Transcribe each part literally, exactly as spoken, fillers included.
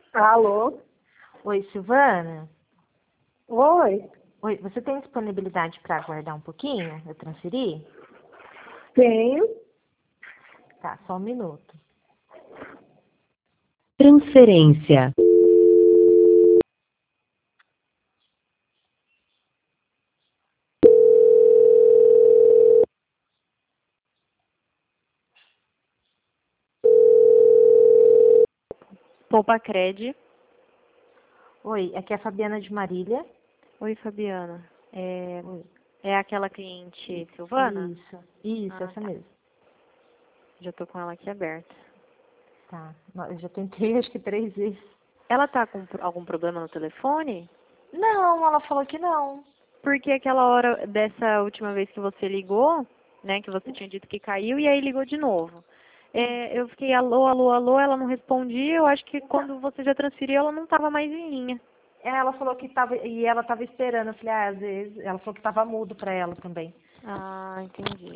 Alô? Oi, Silvana? Oi? Oi, você tem disponibilidade para aguardar um pouquinho? Eu transferir? Tenho. Tá, só um minuto. Transferência. Poupa Cred. Oi, aqui é a Fabiana de Marília. Oi, Fabiana. É, Oi. é aquela cliente Silvana? Isso, isso, Ah, essa tá. mesmo. Já tô com ela aqui aberta. Tá, não, eu já tentei acho que três vezes. Ela tá com pro- algum problema no telefone? Não, ela falou que não. Porque aquela hora dessa última vez que você ligou, né, que você tinha dito que caiu e aí ligou de novo. É, eu fiquei alô, alô, alô, ela não respondia. Eu acho que quando você já transferiu, ela não estava mais em linha. Ela falou que tava, e ela tava esperando. Eu falei, ah, às vezes, ela falou que tava mudo pra ela também. Ah, entendi.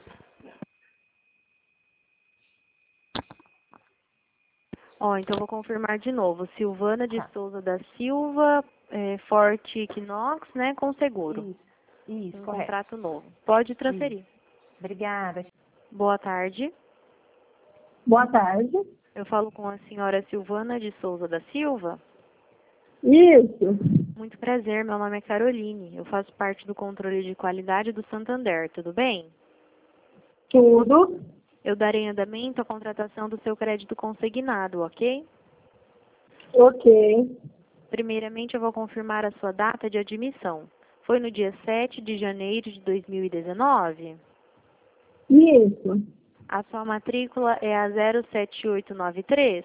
Ó, então eu vou confirmar de novo. Silvana de Tá, Souza da Silva, é, Forte Equinox, né, com seguro. isso, isso, Um correto. contrato novo. Pode Isso. transferir. Obrigada. Boa tarde. Boa tarde. Eu falo com a senhora Silvana de Souza da Silva. Isso. Muito prazer, meu nome é Caroline. Eu faço parte do controle de qualidade do Santander, tudo bem? Tudo. Eu darei andamento à contratação do seu crédito consignado, ok? Ok. Primeiramente, eu vou confirmar a sua data de admissão. Foi no dia sete de janeiro de dois mil e dezenove? Isso. A sua matrícula é a zero sete oito nove três?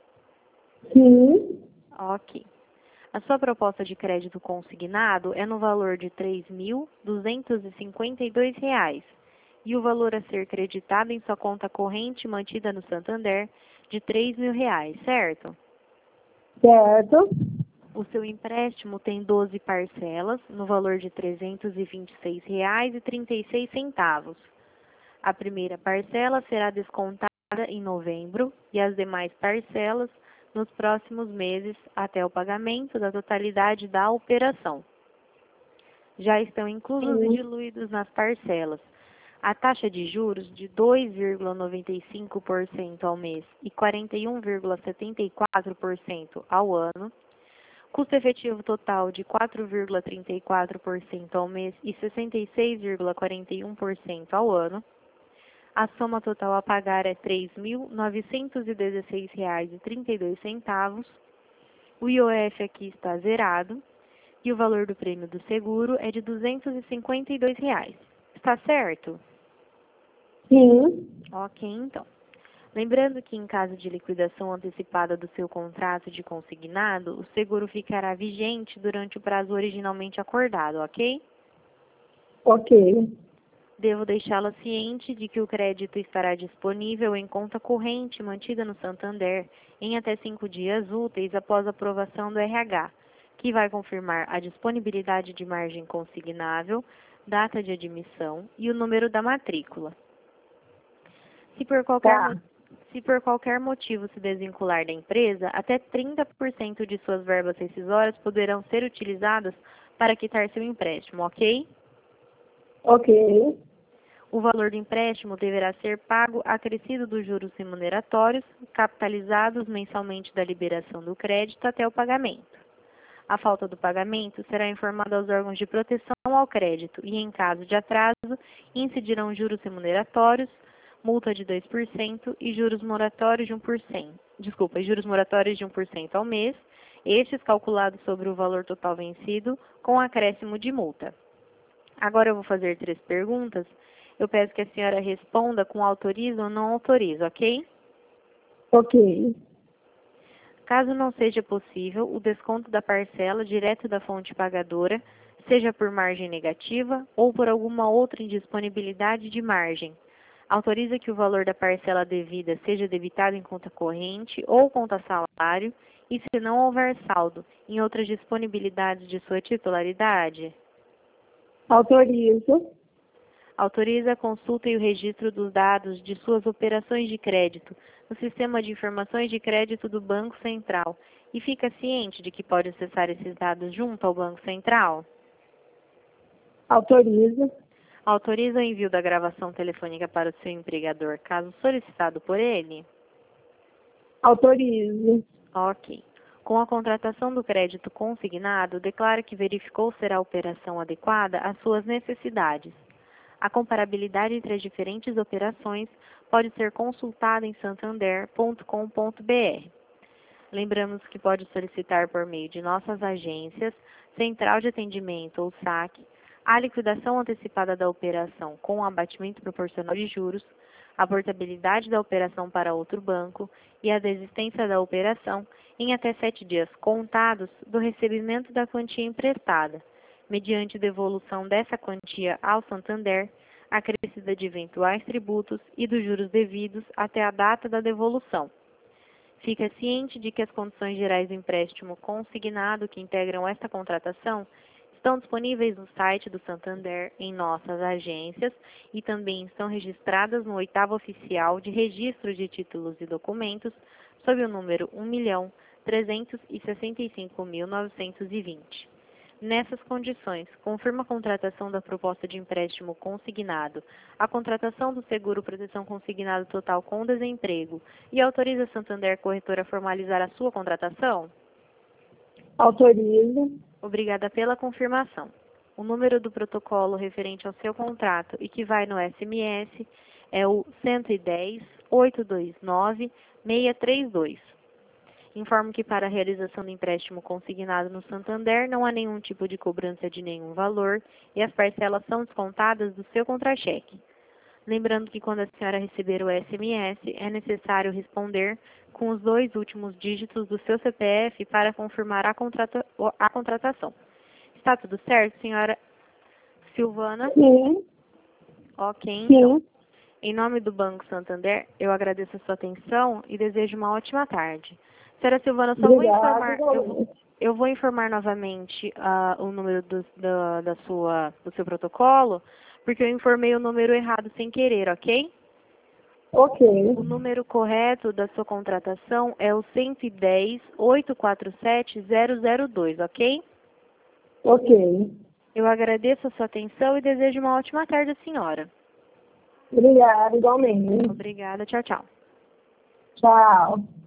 Sim. Ok. A sua proposta de crédito consignado é no valor de três mil duzentos e cinquenta e dois reais e o valor a ser creditado em sua conta corrente mantida no Santander de três mil reais, certo? Certo. O seu empréstimo tem doze parcelas no valor de trezentos e vinte e seis reais e trinta e seis centavos. A primeira parcela será descontada em novembro e as demais parcelas nos próximos meses até o pagamento da totalidade da operação. Já estão inclusos e Sim. diluídos nas parcelas a taxa de juros de dois vírgula noventa e cinco por cento ao mês e quarenta e um vírgula setenta e quatro por cento ao ano, custo efetivo total de quatro vírgula trinta e quatro por cento ao mês e sessenta e seis vírgula quarenta e um por cento ao ano. A soma total a pagar é três mil novecentos e dezesseis reais e trinta e dois centavos. O I O F aqui está zerado e o valor do prêmio do seguro é de duzentos e cinquenta e dois reais. Está certo? Sim. Ok, então. Lembrando que em caso de liquidação antecipada do seu contrato de consignado, o seguro ficará vigente durante o prazo originalmente acordado, ok? Ok. Devo deixá-la ciente de que o crédito estará disponível em conta corrente mantida no Santander em até cinco dias úteis após a aprovação do R H, que vai confirmar a disponibilidade de margem consignável, data de admissão e o número da matrícula. Se por qualquer, Tá. mo- se por qualquer motivo se desvincular da empresa, até trinta por cento de suas verbas rescisórias poderão ser utilizadas para quitar seu empréstimo, ok? Ok. O valor do empréstimo deverá ser pago acrescido dos juros remuneratórios, capitalizados mensalmente da liberação do crédito até o pagamento. A falta do pagamento será informada aos órgãos de proteção ao crédito e, em caso de atraso, incidirão juros remuneratórios, multa de dois por cento e juros moratórios de um por cento. Desculpa, juros moratórios de um por cento ao mês, estes calculados sobre o valor total vencido, com acréscimo de multa. Agora eu vou fazer três perguntas. Eu peço que a senhora responda com autoriza ou não autoriza, ok? Ok. Caso não seja possível, o desconto da parcela direto da fonte pagadora, seja por margem negativa ou por alguma outra indisponibilidade de margem. Autoriza que o valor da parcela devida seja debitado em conta corrente ou conta salário e, se não houver saldo, em outras disponibilidades de sua titularidade? Autorizo. Autoriza a consulta e o registro dos dados de suas operações de crédito no Sistema de Informações de Crédito do Banco Central e fica ciente de que pode acessar esses dados junto ao Banco Central? Autoriza. Autoriza o envio da gravação telefônica para o seu empregador, caso solicitado por ele? Autoriza. Ok. Com a contratação do crédito consignado, declara que verificou ser a operação adequada às suas necessidades. A comparabilidade entre as diferentes operações pode ser consultada em santander ponto com ponto br. Lembramos que pode solicitar por meio de nossas agências, central de atendimento ou saque, a liquidação antecipada da operação com abatimento proporcional de juros, a portabilidade da operação para outro banco e a desistência da operação em até sete dias contados do recebimento da quantia emprestada, mediante devolução dessa quantia ao Santander, acrescida de eventuais tributos e dos juros devidos até a data da devolução. Fica ciente de que as condições gerais do empréstimo consignado que integram esta contratação estão disponíveis no site do Santander, em nossas agências, e também estão registradas no oitavo oficial de registro de títulos e documentos, sob o número um milhão trezentos e sessenta e cinco mil novecentos e vinte. Nessas condições, confirma a contratação da proposta de empréstimo consignado, a contratação do seguro proteção consignado total com desemprego e autoriza a Santander Corretora a formalizar a sua contratação? Autoriza. Obrigada pela confirmação. O número do protocolo referente ao seu contrato e que vai no S M S é o cento e dez, oitocentos e vinte e nove, seiscentos e trinta e dois. Informo que para a realização do empréstimo consignado no Santander não há nenhum tipo de cobrança de nenhum valor e as parcelas são descontadas do seu contra-cheque. Lembrando que quando a senhora receber o S M S, é necessário responder com os dois últimos dígitos do seu C P F para confirmar a, contrata a contratação. Está tudo certo, senhora Silvana? Sim. Ok, então. Sim. Em nome do Banco Santander, eu agradeço a sua atenção e desejo uma ótima tarde. Senhora Silvana, só Obrigada, vou informar, eu, igualmente. eu vou informar novamente uh, o número do, da, da sua, do seu protocolo, porque eu informei o número errado sem querer, ok? Ok. O número correto da sua contratação é o cento e dez, oitocentos e quarenta e sete, zero zero dois, ok? Ok. Eu agradeço a sua atenção e desejo uma ótima tarde, senhora. Obrigada, igualmente. Obrigada, tchau, tchau. Tchau.